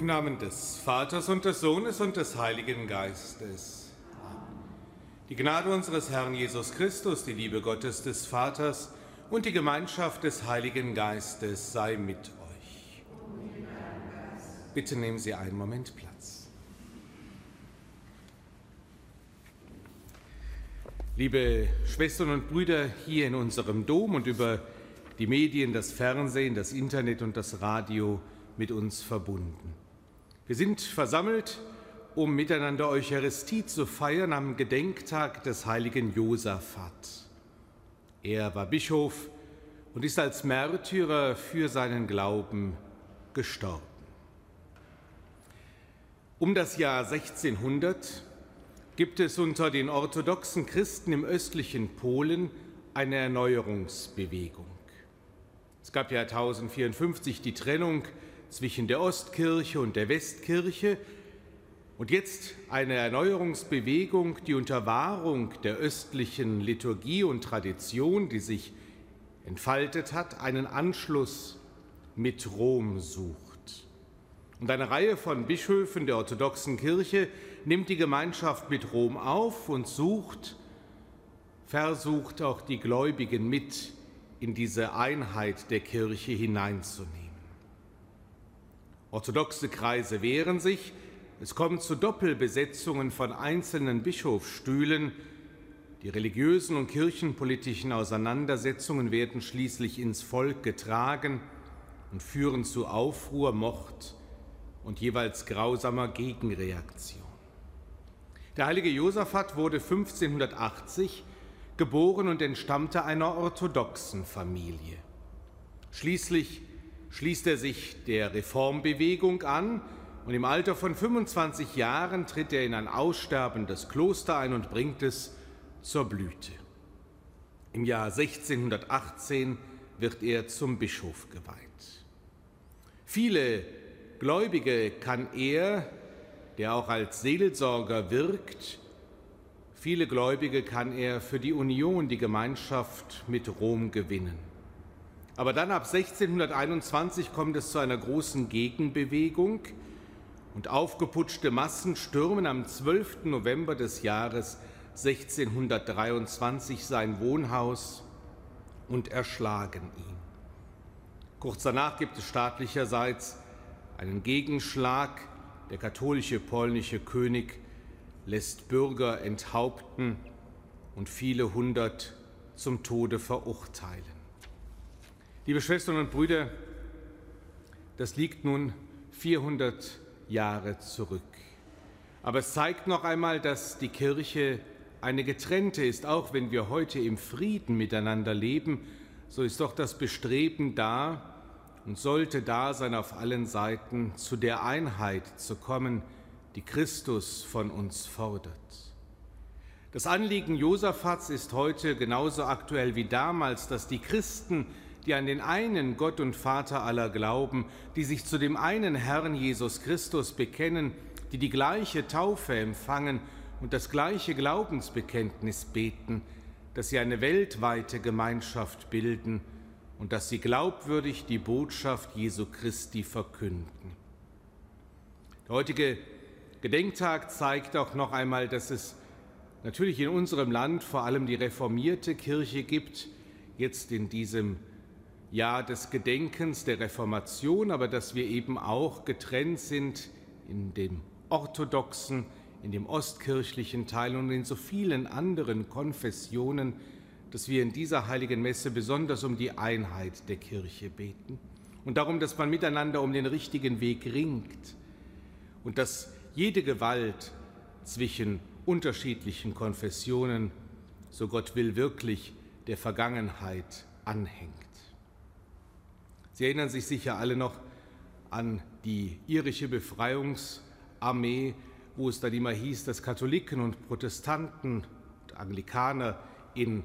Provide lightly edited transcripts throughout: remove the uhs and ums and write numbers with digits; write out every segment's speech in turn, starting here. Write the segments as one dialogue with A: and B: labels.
A: Im Namen des Vaters und des Sohnes und des Heiligen Geistes. Die Gnade unseres Herrn Jesus Christus, die Liebe Gottes des Vaters und die Gemeinschaft des Heiligen Geistes sei mit euch. Bitte nehmen Sie einen Moment Platz. Liebe Schwestern und Brüder hier in unserem Dom und über die Medien, das Fernsehen, das Internet und das Radio mit uns verbunden. Wir sind versammelt, um miteinander Eucharistie zu feiern am Gedenktag des heiligen Josaphat. Er war Bischof und ist als Märtyrer für seinen Glauben gestorben. Um das Jahr 1600 gibt es unter den orthodoxen Christen im östlichen Polen eine Erneuerungsbewegung. Es gab ja 1054 die Trennung zwischen der Ostkirche und der Westkirche und jetzt eine Erneuerungsbewegung, die unter Wahrung der östlichen Liturgie und Tradition, die sich entfaltet hat, einen Anschluss mit Rom sucht. Und eine Reihe von Bischöfen der orthodoxen Kirche nimmt die Gemeinschaft mit Rom auf und versucht auch die Gläubigen mit in diese Einheit der Kirche hineinzunehmen. Orthodoxe Kreise wehren sich, es kommt zu Doppelbesetzungen von einzelnen Bischofsstühlen, die religiösen und kirchenpolitischen Auseinandersetzungen werden schließlich ins Volk getragen und führen zu Aufruhr, Mord und jeweils grausamer Gegenreaktion. Der heilige Josaphat wurde 1580 geboren und entstammte einer orthodoxen Familie. Schließlich schließt er sich der Reformbewegung an und im Alter von 25 Jahren tritt er in ein aussterbendes Kloster ein und bringt es zur Blüte. Im Jahr 1618 wird er zum Bischof geweiht. Viele Gläubige kann er, der auch als Seelsorger wirkt, viele Gläubige kann er für die Union, die Gemeinschaft mit Rom gewinnen. Aber dann ab 1621 kommt es zu einer großen Gegenbewegung und aufgeputschte Massen stürmen am 12. November des Jahres 1623 sein Wohnhaus und erschlagen ihn. Kurz danach gibt es staatlicherseits einen Gegenschlag. Der katholische polnische König lässt Bürger enthaupten und viele hundert zum Tode verurteilen. Liebe Schwestern und Brüder, das liegt nun 400 Jahre zurück. Aber es zeigt noch einmal, dass die Kirche eine getrennte ist. Auch wenn wir heute im Frieden miteinander leben, so ist doch das Bestreben da und sollte da sein, auf allen Seiten zu der Einheit zu kommen, die Christus von uns fordert. Das Anliegen Josaphats ist heute genauso aktuell wie damals, dass die Christen, die an den einen Gott und Vater aller glauben, die sich zu dem einen Herrn Jesus Christus bekennen, die die gleiche Taufe empfangen und das gleiche Glaubensbekenntnis beten, dass sie eine weltweite Gemeinschaft bilden und dass sie glaubwürdig die Botschaft Jesu Christi verkünden. Der heutige Gedenktag zeigt auch noch einmal, dass es natürlich in unserem Land vor allem die reformierte Kirche gibt, jetzt in diesem Jahr des Gedenkens der Reformation, aber dass wir eben auch getrennt sind in dem orthodoxen, in dem ostkirchlichen Teil und in so vielen anderen Konfessionen, dass wir in dieser heiligen Messe besonders um die Einheit der Kirche beten und darum, dass man miteinander um den richtigen Weg ringt und dass jede Gewalt zwischen unterschiedlichen Konfessionen, so Gott will, wirklich der Vergangenheit anhängt. Sie erinnern sich sicher alle noch an die irische Befreiungsarmee, wo es dann immer hieß, dass Katholiken und Protestanten und Anglikaner in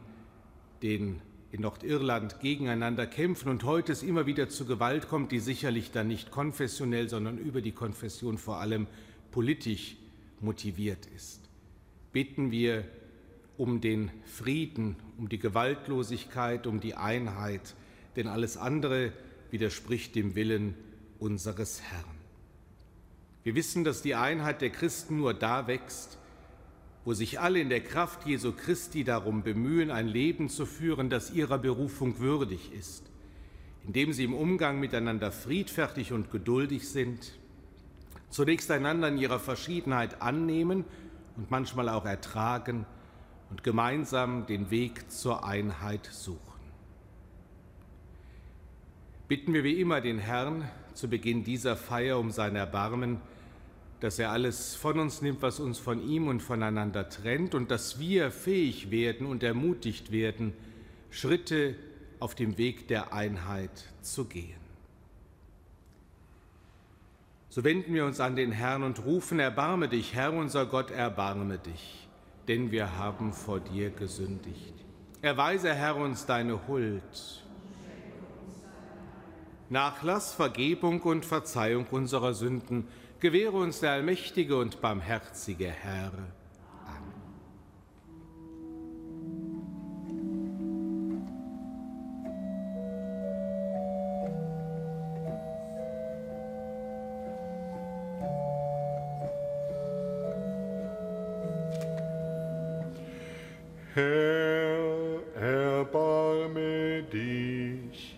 A: Nordirland gegeneinander kämpfen und heute es immer wieder zu Gewalt kommt, die sicherlich dann nicht konfessionell, sondern über die Konfession vor allem politisch motiviert ist. Beten wir um den Frieden, um die Gewaltlosigkeit, um die Einheit, denn alles andere widerspricht dem Willen unseres Herrn. Wir wissen, dass die Einheit der Christen nur da wächst, wo sich alle in der Kraft Jesu Christi darum bemühen, ein Leben zu führen, das ihrer Berufung würdig ist, indem sie im Umgang miteinander friedfertig und geduldig sind, zunächst einander in ihrer Verschiedenheit annehmen und manchmal auch ertragen und gemeinsam den Weg zur Einheit suchen. Bitten wir wie immer den Herrn zu Beginn dieser Feier um sein Erbarmen, dass er alles von uns nimmt, was uns von ihm und voneinander trennt, und dass wir fähig werden und ermutigt werden, Schritte auf dem Weg der Einheit zu gehen. So wenden wir uns an den Herrn und rufen: Erbarme dich, Herr unser Gott, erbarme dich, denn wir haben vor dir gesündigt. Erweise, Herr, uns deine Huld. Nachlass, Vergebung und Verzeihung unserer Sünden gewähre uns der allmächtige und barmherzige Herr. Amen.
B: Herr, erbarme dich.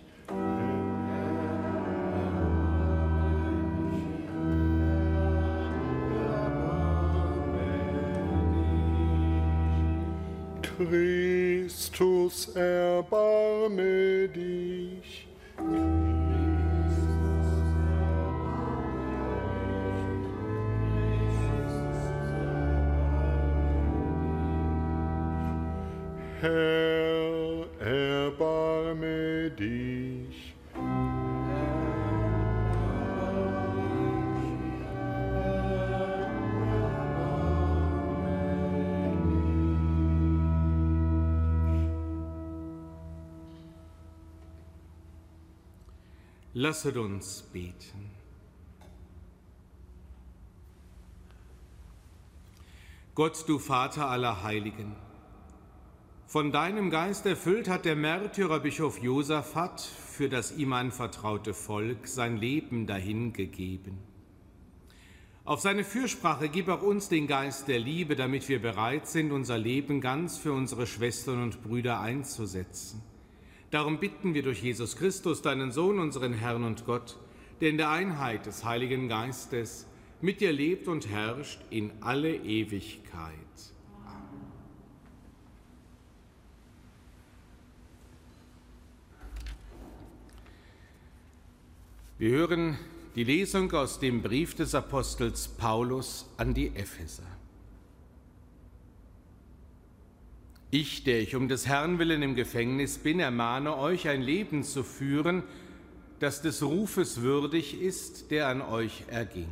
B: Christus, erbarme dich. Herr, erbarme dich.
A: Lasset uns beten. Gott, du Vater aller Heiligen, von deinem Geist erfüllt hat der Märtyrer Bischof Josaphat für das ihm anvertraute Volk sein Leben dahingegeben. Auf seine Fürsprache gib auch uns den Geist der Liebe, damit wir bereit sind, unser Leben ganz für unsere Schwestern und Brüder einzusetzen. Darum bitten wir durch Jesus Christus, deinen Sohn, unseren Herrn und Gott, der in der Einheit des Heiligen Geistes mit dir lebt und herrscht in alle Ewigkeit. Amen. Wir hören die Lesung aus dem Brief des Apostels Paulus an die Epheser. Ich, der ich um des Herrn willen im Gefängnis bin, ermahne euch, ein Leben zu führen, das des Rufes würdig ist, der an euch erging.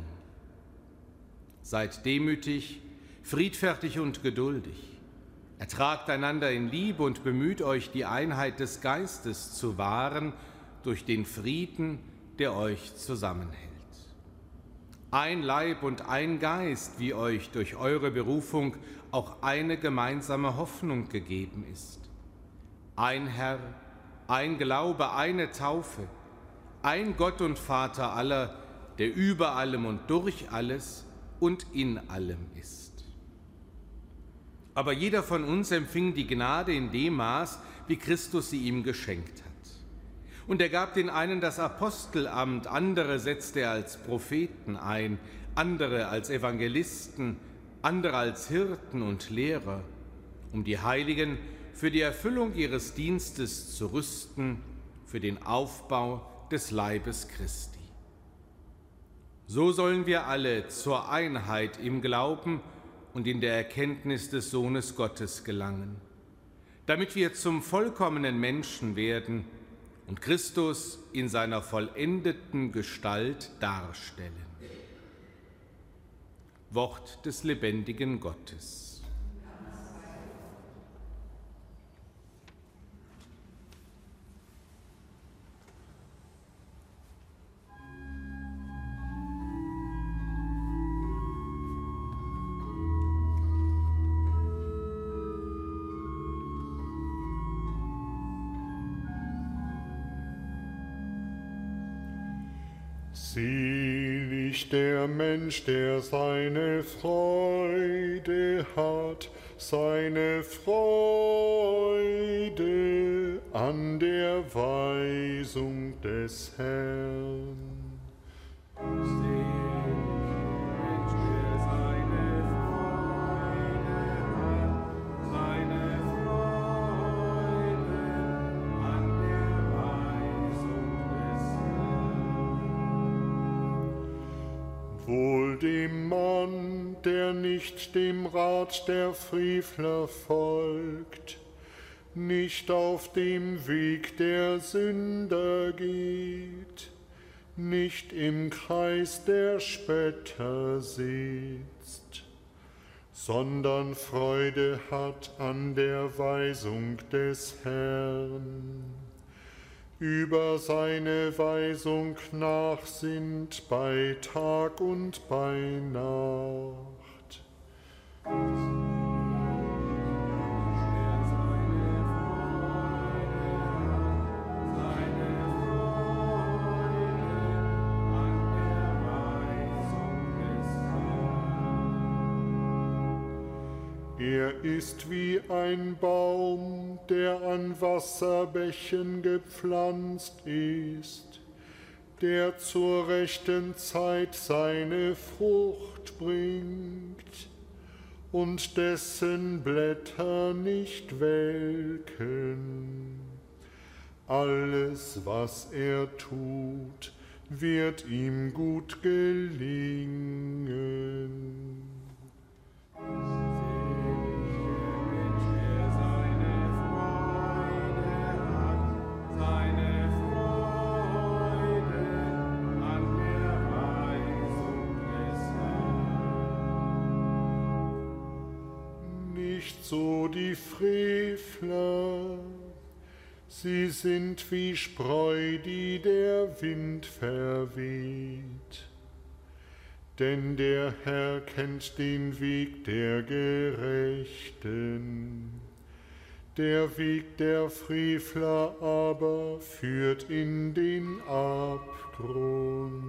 A: Seid demütig, friedfertig und geduldig. Ertragt einander in Liebe und bemüht euch, die Einheit des Geistes zu wahren durch den Frieden, der euch zusammenhält. Ein Leib und ein Geist, wie euch durch eure Berufung auch eine gemeinsame Hoffnung gegeben ist. Ein Herr, ein Glaube, eine Taufe, ein Gott und Vater aller, der über allem und durch alles und in allem ist. Aber jeder von uns empfing die Gnade in dem Maß, wie Christus sie ihm geschenkt hat. Und er gab den einen das Apostelamt, andere setzte er als Propheten ein, andere als Evangelisten, andere als Hirten und Lehrer, um die Heiligen für die Erfüllung ihres Dienstes zu rüsten, für den Aufbau des Leibes Christi. So sollen wir alle zur Einheit im Glauben und in der Erkenntnis des Sohnes Gottes gelangen, damit wir zum vollkommenen Menschen werden und Christus in seiner vollendeten Gestalt darstellen. Wort des lebendigen Gottes.
B: Selig Selig der Mensch, der seine Freude hat, seine Freude an der Weisung des Herrn. Wohl dem Mann, der nicht dem Rat der Frevler folgt, nicht auf dem Weg der Sünder geht, nicht im Kreis der Spötter sitzt, sondern Freude hat an der Weisung des Herrn. Über seine Weisung nachsinnt bei Tag und bei Nacht. Er ist wie ein Baum, der an Wasserbächen gepflanzt ist, der zur rechten Zeit seine Frucht bringt und dessen Blätter nicht welken. Alles, was er tut, wird ihm gut gelingen. So die Frevler, sie sind wie Spreu, die der Wind verweht. Denn der Herr kennt den Weg der Gerechten, der Weg der Frevler aber führt in den Abgrund.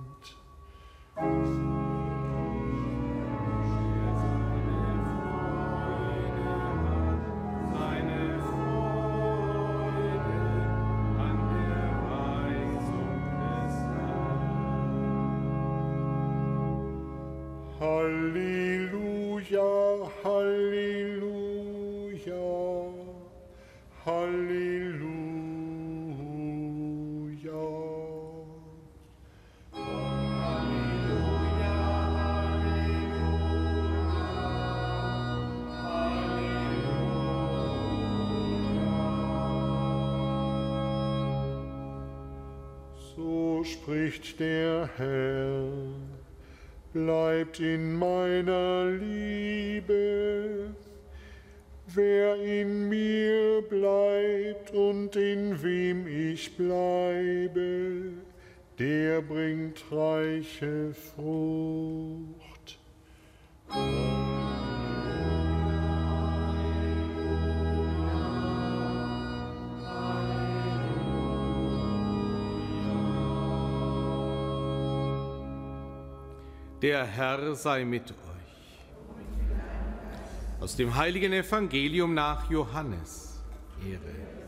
B: Halleluja, Halleluja, Halleluja. So spricht der Herr. Bleibt in meiner Liebe, wer in mir bleibt und in wem ich bleibe, der bringt reiche Frucht.
A: Der Herr sei mit euch. Aus dem heiligen Evangelium nach Johannes. Ehre.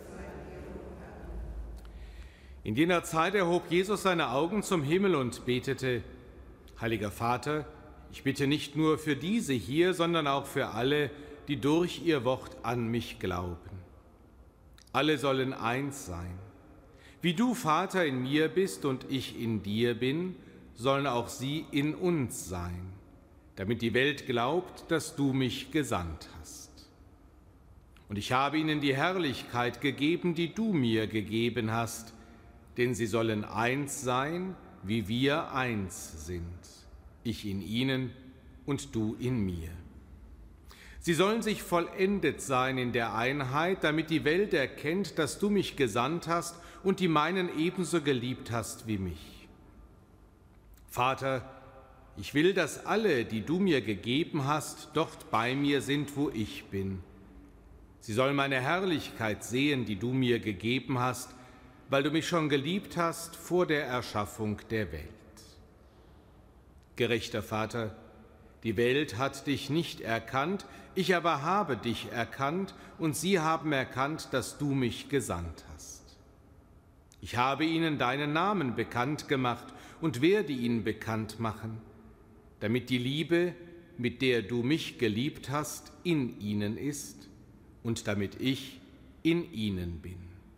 A: In jener Zeit erhob Jesus seine Augen zum Himmel und betete: Heiliger Vater, ich bitte nicht nur für diese hier, sondern auch für alle, die durch ihr Wort an mich glauben. Alle sollen eins sein. Wie du, Vater, in mir bist und ich in dir bin, sollen auch sie in uns sein, damit die Welt glaubt, dass du mich gesandt hast. Und ich habe ihnen die Herrlichkeit gegeben, die du mir gegeben hast, denn sie sollen eins sein, wie wir eins sind, ich in ihnen und du in mir. Sie sollen sich vollendet sein in der Einheit, damit die Welt erkennt, dass du mich gesandt hast und die meinen ebenso geliebt hast wie mich. Vater, ich will, dass alle, die du mir gegeben hast, dort bei mir sind, wo ich bin. Sie sollen meine Herrlichkeit sehen, die du mir gegeben hast, weil du mich schon geliebt hast vor der Erschaffung der Welt. Gerechter Vater, die Welt hat dich nicht erkannt, ich aber habe dich erkannt, und sie haben erkannt, dass du mich gesandt hast. Ich habe ihnen deinen Namen bekannt gemacht und werde ihn bekannt machen, damit die Liebe, mit der du mich geliebt hast, in ihnen ist und damit ich in ihnen bin.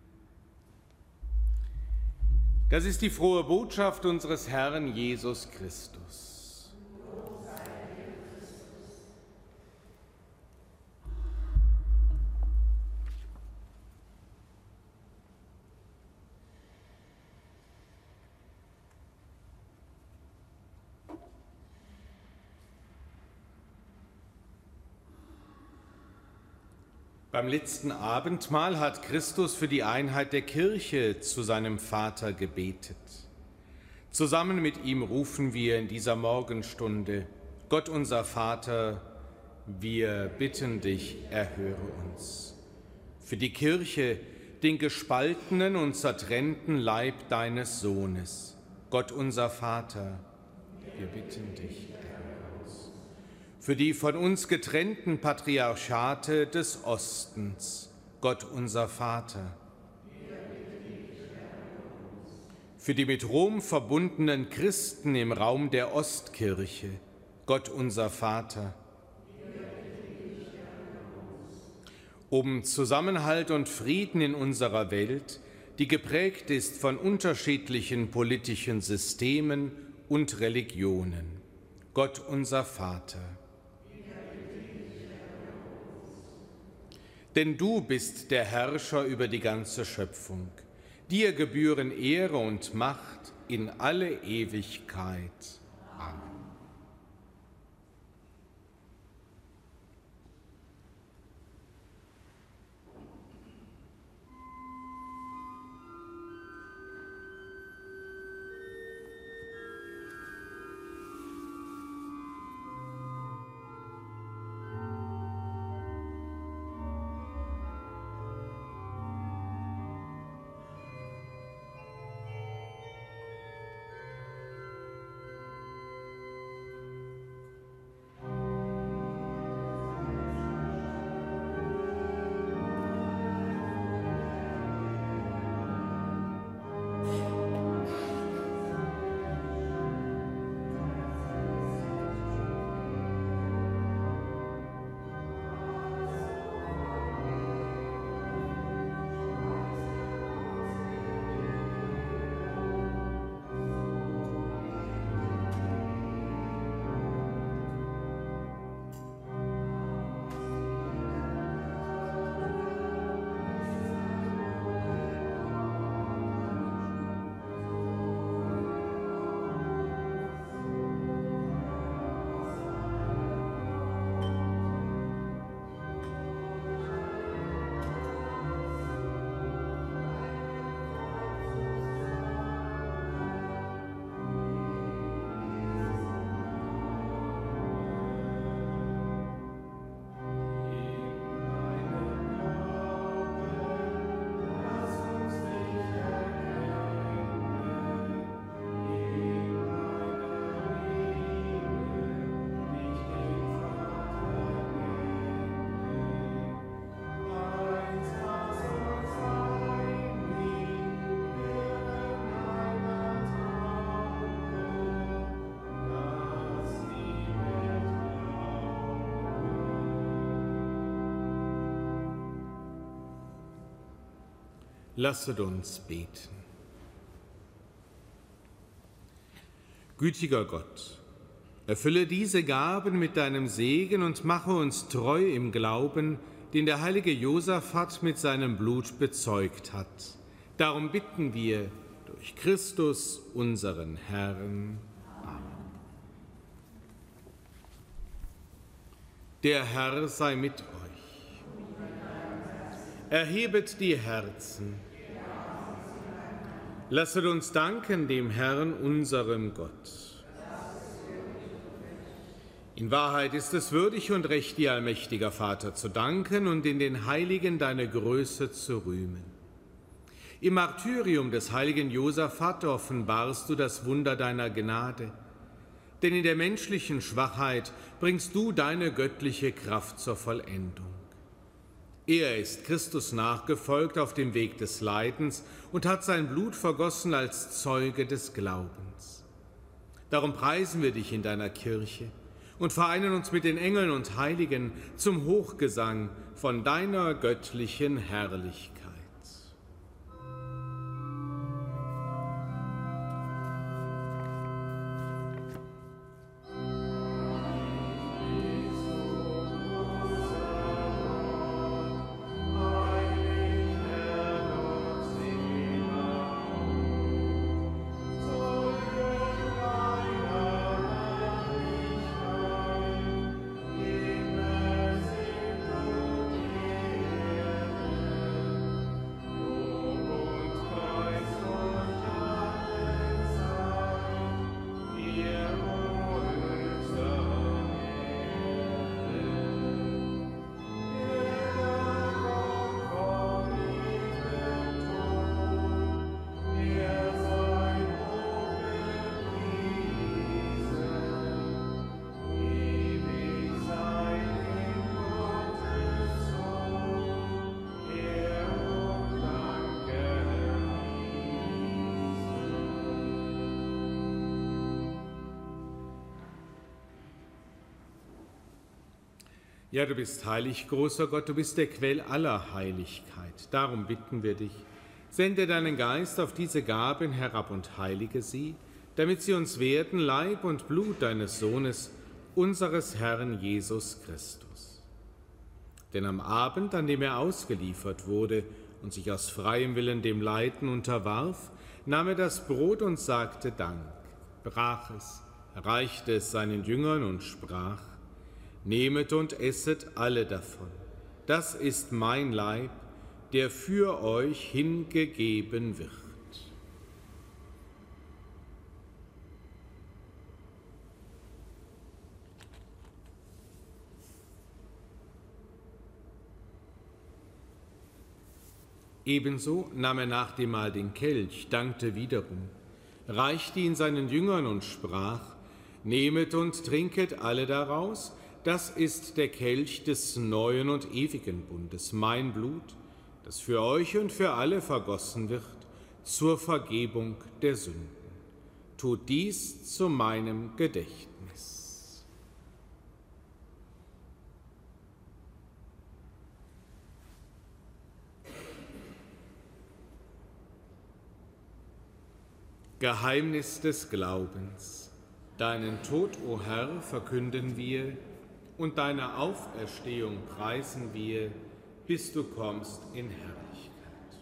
A: Das ist die frohe Botschaft unseres Herrn Jesus Christus. Beim letzten Abendmahl hat Christus für die Einheit der Kirche zu seinem Vater gebetet. Zusammen mit ihm rufen wir in dieser Morgenstunde: Gott unser Vater, wir bitten dich, erhöre uns. Für die Kirche, den gespaltenen und zertrennten Leib deines Sohnes. Gott unser Vater, wir bitten dich, für die von uns getrennten Patriarchate des Ostens, Gott unser Vater. Für die mit Rom verbundenen Christen im Raum der Ostkirche, Gott unser Vater. Um Zusammenhalt und Frieden in unserer Welt, die geprägt ist von unterschiedlichen politischen Systemen und Religionen, Gott unser Vater. Denn du bist der Herrscher über die ganze Schöpfung. Dir gebühren Ehre und Macht in alle Ewigkeit. Amen. Lasset uns beten. Gütiger Gott, erfülle diese Gaben mit deinem Segen und mache uns treu im Glauben, den der heilige Josaphat mit seinem Blut bezeugt hat. Darum bitten wir durch Christus, unseren Herrn. Amen. Der Herr sei mit euch. Erhebet die Herzen. Lasset uns danken dem Herrn, unserem Gott. In Wahrheit ist es würdig und recht, dir, allmächtiger Vater, zu danken und in den Heiligen deine Größe zu rühmen. Im Martyrium des heiligen Josaphat offenbarst du das Wunder deiner Gnade. Denn in der menschlichen Schwachheit bringst du deine göttliche Kraft zur Vollendung. Er ist Christus nachgefolgt auf dem Weg des Leidens und hat sein Blut vergossen als Zeuge des Glaubens. Darum preisen wir dich in deiner Kirche und vereinen uns mit den Engeln und Heiligen zum Hochgesang von deiner göttlichen Herrlichkeit. Ja, du bist heilig, großer Gott, du bist der Quell aller Heiligkeit. Darum bitten wir dich, sende deinen Geist auf diese Gaben herab und heilige sie, damit sie uns werden, Leib und Blut deines Sohnes, unseres Herrn Jesus Christus. Denn am Abend, an dem er ausgeliefert wurde und sich aus freiem Willen dem Leiden unterwarf, nahm er das Brot und sagte Dank, brach es, reichte es seinen Jüngern und sprach: Nehmet und esset alle davon. Das ist mein Leib, der für euch hingegeben wird. Ebenso nahm er nach dem Mahl den Kelch, dankte wiederum, reichte ihn seinen Jüngern und sprach: Nehmet und trinket alle daraus. Das ist der Kelch des neuen und ewigen Bundes, mein Blut, das für euch und für alle vergossen wird, zur Vergebung der Sünden. Tut dies zu meinem Gedächtnis. Geheimnis des Glaubens. Deinen Tod, o Herr, verkünden wir, und deine Auferstehung preisen wir, bis du kommst in Herrlichkeit.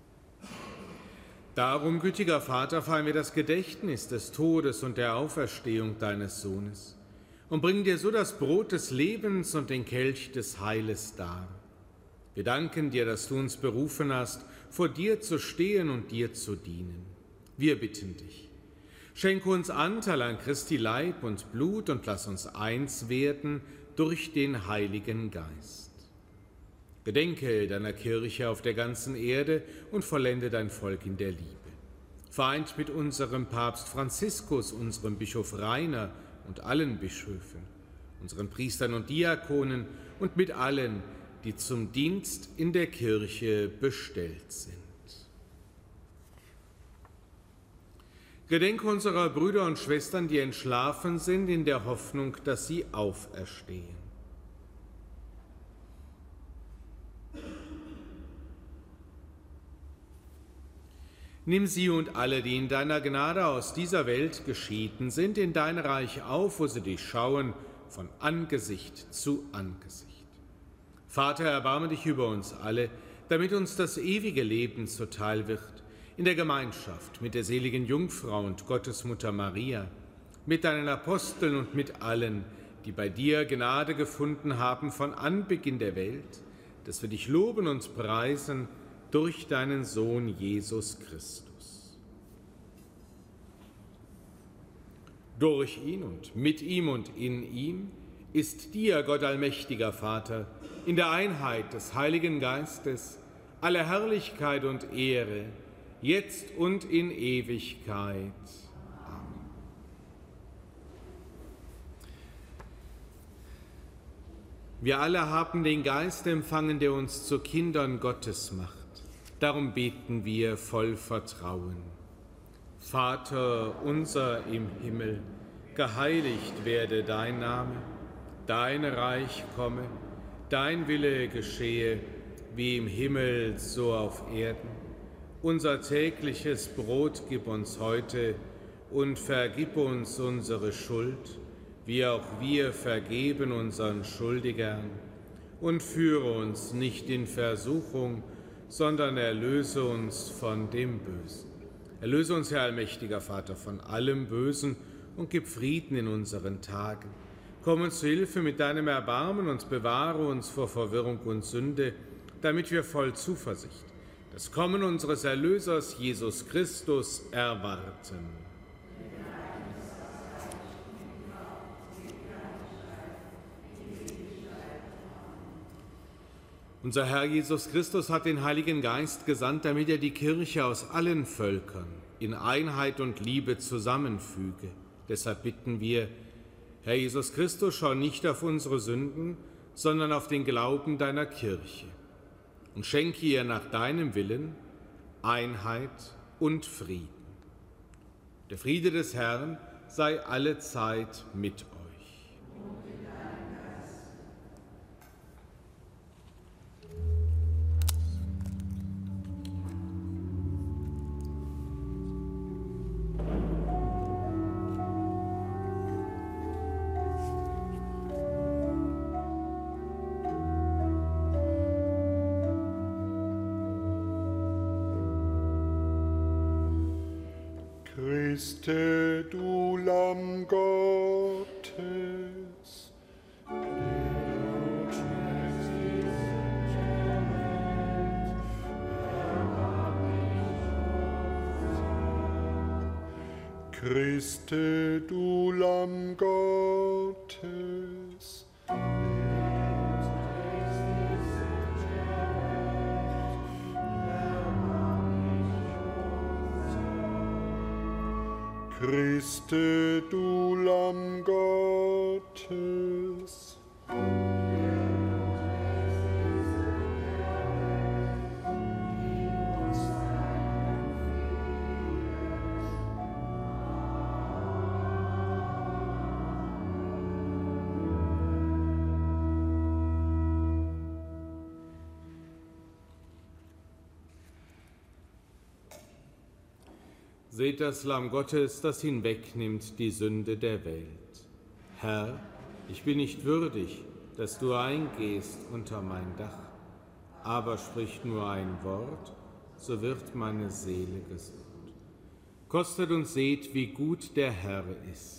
A: Darum, gütiger Vater, feiern wir das Gedächtnis des Todes und der Auferstehung deines Sohnes und bringen dir so das Brot des Lebens und den Kelch des Heiles dar. Wir danken dir, dass du uns berufen hast, vor dir zu stehen und dir zu dienen. Wir bitten dich, schenke uns Anteil an Christi Leib und Blut und lass uns eins werden durch den Heiligen Geist. Gedenke deiner Kirche auf der ganzen Erde und vollende dein Volk in der Liebe. Vereint mit unserem Papst Franziskus, unserem Bischof Rainer und allen Bischöfen, unseren Priestern und Diakonen und mit allen, die zum Dienst in der Kirche bestellt sind. Gedenke unserer Brüder und Schwestern, die entschlafen sind, in der Hoffnung, dass sie auferstehen. Nimm sie und alle, die in deiner Gnade aus dieser Welt geschieden sind, in dein Reich auf, wo sie dich schauen, von Angesicht zu Angesicht. Vater, erbarme dich über uns alle, damit uns das ewige Leben zuteil wird, in der Gemeinschaft mit der seligen Jungfrau und Gottesmutter Maria, mit deinen Aposteln und mit allen, die bei dir Gnade gefunden haben von Anbeginn der Welt, dass wir dich loben und preisen durch deinen Sohn Jesus Christus. Durch ihn und mit ihm und in ihm ist dir, Gott allmächtiger Vater, in der Einheit des Heiligen Geistes alle Herrlichkeit und Ehre, jetzt und in Ewigkeit. Amen. Wir alle haben den Geist empfangen, der uns zu Kindern Gottes macht. Darum beten wir voll Vertrauen. Vater unser im Himmel, geheiligt werde dein Name, dein Reich komme, dein Wille geschehe, wie im Himmel so auf Erden. Unser tägliches Brot gib uns heute und vergib uns unsere Schuld, wie auch wir vergeben unseren Schuldigern. Und führe uns nicht in Versuchung, sondern erlöse uns von dem Bösen. Erlöse uns, Herr allmächtiger Vater, von allem Bösen und gib Frieden in unseren Tagen. Komm uns zu Hilfe mit deinem Erbarmen und bewahre uns vor Verwirrung und Sünde, damit wir voll Zuversicht das Kommen unseres Erlösers Jesus Christus erwarten. Unser Herr Jesus Christus hat den Heiligen Geist gesandt, damit er die Kirche aus allen Völkern in Einheit und Liebe zusammenfüge. Deshalb bitten wir, Herr Jesus Christus, schau nicht auf unsere Sünden, sondern auf den Glauben deiner Kirche und schenke ihr nach deinem Willen Einheit und Frieden. Der Friede des Herrn sei allezeit mit euch.
B: Christe, du Lamm Gottes, Christe, du Lamm Gottes, Christe, du Lamm Gottes.
A: Seht das Lamm Gottes, das hinwegnimmt die Sünde der Welt. Herr, ich bin nicht würdig, dass du eingehst unter mein Dach, aber sprich nur ein Wort, so wird meine Seele gesund. Kostet und seht, wie gut der Herr ist.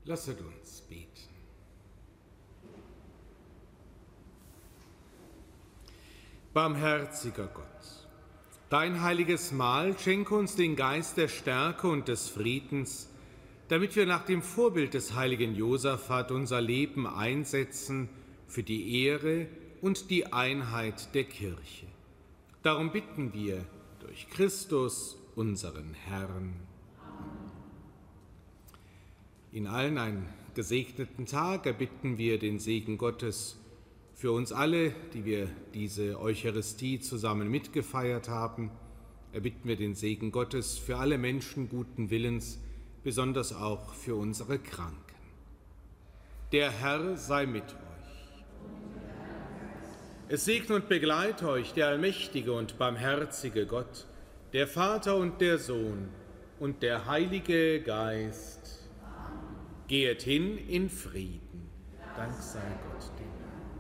A: Lasset uns beten. Barmherziger Gott, dein heiliges Mahl schenke uns den Geist der Stärke und des Friedens, damit wir nach dem Vorbild des heiligen Josaphat unser Leben einsetzen für die Ehre und die Einheit der Kirche. Darum bitten wir durch Christus, unseren Herrn. In allen einen gesegneten Tag erbitten wir den Segen Gottes für uns alle, die wir diese Eucharistie zusammen mitgefeiert haben. Erbitten wir den Segen Gottes für alle Menschen guten Willens, besonders auch für unsere Kranken. Der Herr sei mit euch. Es segne und begleite euch der allmächtige und barmherzige Gott, der Vater und der Sohn und der Heilige Geist. Geht hin in Frieden. Dank sei Gott dem Herrn.